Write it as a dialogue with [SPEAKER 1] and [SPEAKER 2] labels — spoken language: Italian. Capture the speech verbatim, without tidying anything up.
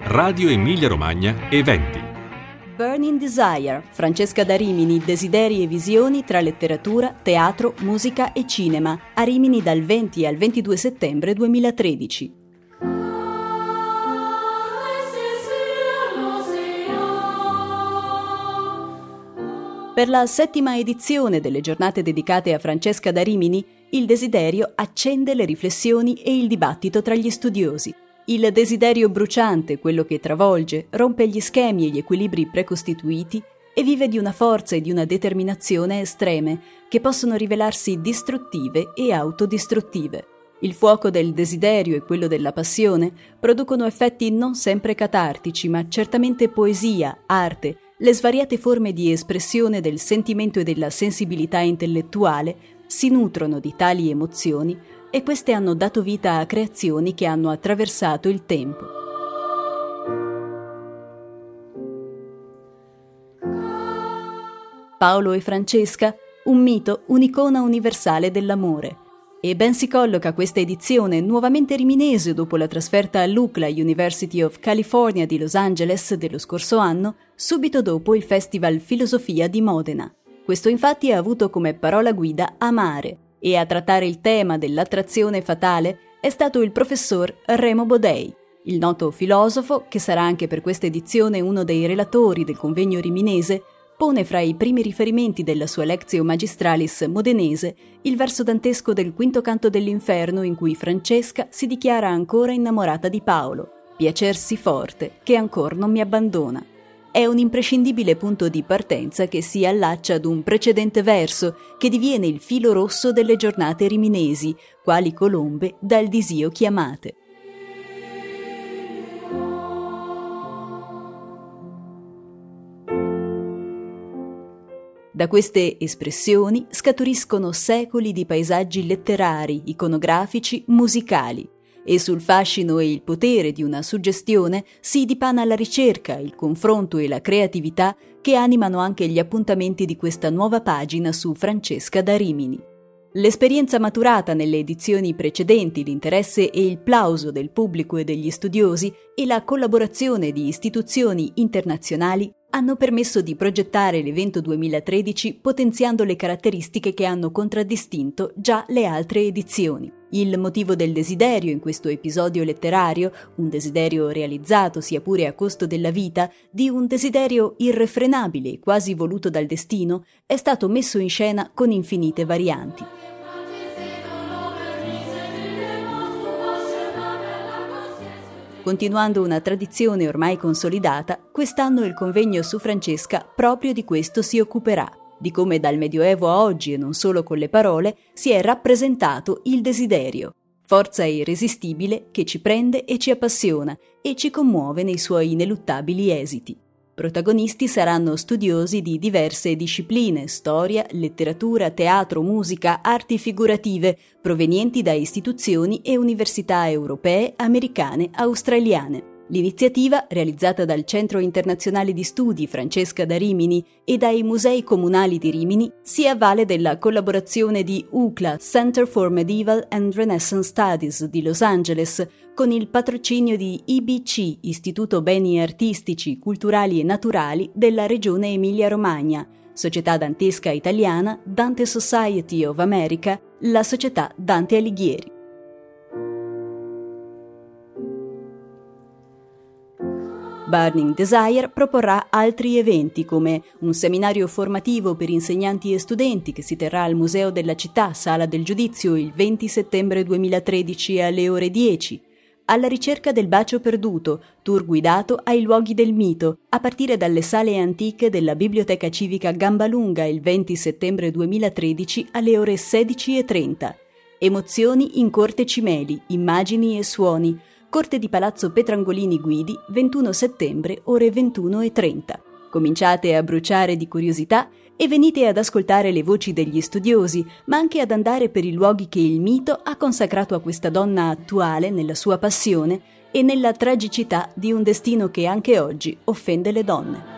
[SPEAKER 1] Radio Emilia Romagna Eventi.
[SPEAKER 2] Burning Desire, Francesca da Rimini, desideri e visioni tra letteratura, teatro, musica e cinema, a Rimini dal venti al ventidue settembre duemilatredici. Per la settima edizione delle giornate dedicate a Francesca da Rimini, il desiderio accende le riflessioni e il dibattito tra gli studiosi. Il desiderio bruciante, quello che travolge, rompe gli schemi e gli equilibri precostituiti e vive di una forza e di una determinazione estreme che possono rivelarsi distruttive e autodistruttive. Il fuoco del desiderio e quello della passione producono effetti non sempre catartici, ma certamente poesia, arte, le svariate forme di espressione del sentimento e della sensibilità intellettuale si nutrono di tali emozioni e queste hanno dato vita a creazioni che hanno attraversato il tempo. Paolo e Francesca, un mito, un'icona universale dell'amore. E ben si colloca questa edizione, nuovamente riminese dopo la trasferta all'U C L A University of California di Los Angeles dello scorso anno, subito dopo il Festival Filosofia di Modena. Questo infatti ha avuto come parola guida amare, e a trattare il tema dell'attrazione fatale è stato il professor Remo Bodei, il noto filosofo, che sarà anche per questa edizione uno dei relatori del convegno riminese. Pone fra i primi riferimenti della sua Lectio Magistralis modenese il verso dantesco del quinto canto dell'Inferno in cui Francesca si dichiara ancora innamorata di Paolo, piacersi forte che ancor non mi abbandona. È un imprescindibile punto di partenza che si allaccia ad un precedente verso che diviene il filo rosso delle giornate riminesi, quali colombe dal disio chiamate. Da queste espressioni scaturiscono secoli di paesaggi letterari, iconografici, musicali, e sul fascino e il potere di una suggestione si dipana la ricerca, il confronto e la creatività che animano anche gli appuntamenti di questa nuova pagina su Francesca da Rimini. L'esperienza maturata nelle edizioni precedenti, l'interesse e il plauso del pubblico e degli studiosi e la collaborazione di istituzioni internazionali hanno permesso di progettare l'evento duemilatredici potenziando le caratteristiche che hanno contraddistinto già le altre edizioni. Il motivo del desiderio in questo episodio letterario, un desiderio realizzato sia pure a costo della vita, di un desiderio irrefrenabile, quasi voluto dal destino, è stato messo in scena con infinite varianti. Continuando una tradizione ormai consolidata, quest'anno il convegno su Francesca proprio di questo si occuperà, di come dal Medioevo a oggi, e non solo con le parole, si è rappresentato il desiderio, forza irresistibile che ci prende e ci appassiona e ci commuove nei suoi ineluttabili esiti. Protagonisti saranno studiosi di diverse discipline, storia, letteratura, teatro, musica, arti figurative, provenienti da istituzioni e università europee, americane, australiane. L'iniziativa, realizzata dal Centro Internazionale di Studi Francesca da Rimini e dai Musei Comunali di Rimini, si avvale della collaborazione di U C L A Center for Medieval and Renaissance Studies di Los Angeles con il patrocinio di I B C, Istituto Beni Artistici, Culturali e Naturali della Regione Emilia-Romagna, Società Dantesca Italiana, Dante Society of America, la Società Dante Alighieri. Burning Desire proporrà altri eventi come un seminario formativo per insegnanti e studenti che si terrà al Museo della Città, Sala del Giudizio, il venti settembre duemilatredici alle ore dieci, alla ricerca del bacio perduto, tour guidato ai luoghi del mito, a partire dalle sale antiche della Biblioteca Civica Gambalunga il venti settembre duemilatredici alle ore sedici e trenta. Emozioni in Corte Cimeli, immagini e suoni, Corte di Palazzo Petrangolini Guidi, ventuno settembre, ore ventuno e trenta. Cominciate a bruciare di curiosità e venite ad ascoltare le voci degli studiosi, ma anche ad andare per i luoghi che il mito ha consacrato a questa donna attuale nella sua passione e nella tragicità di un destino che anche oggi offende le donne.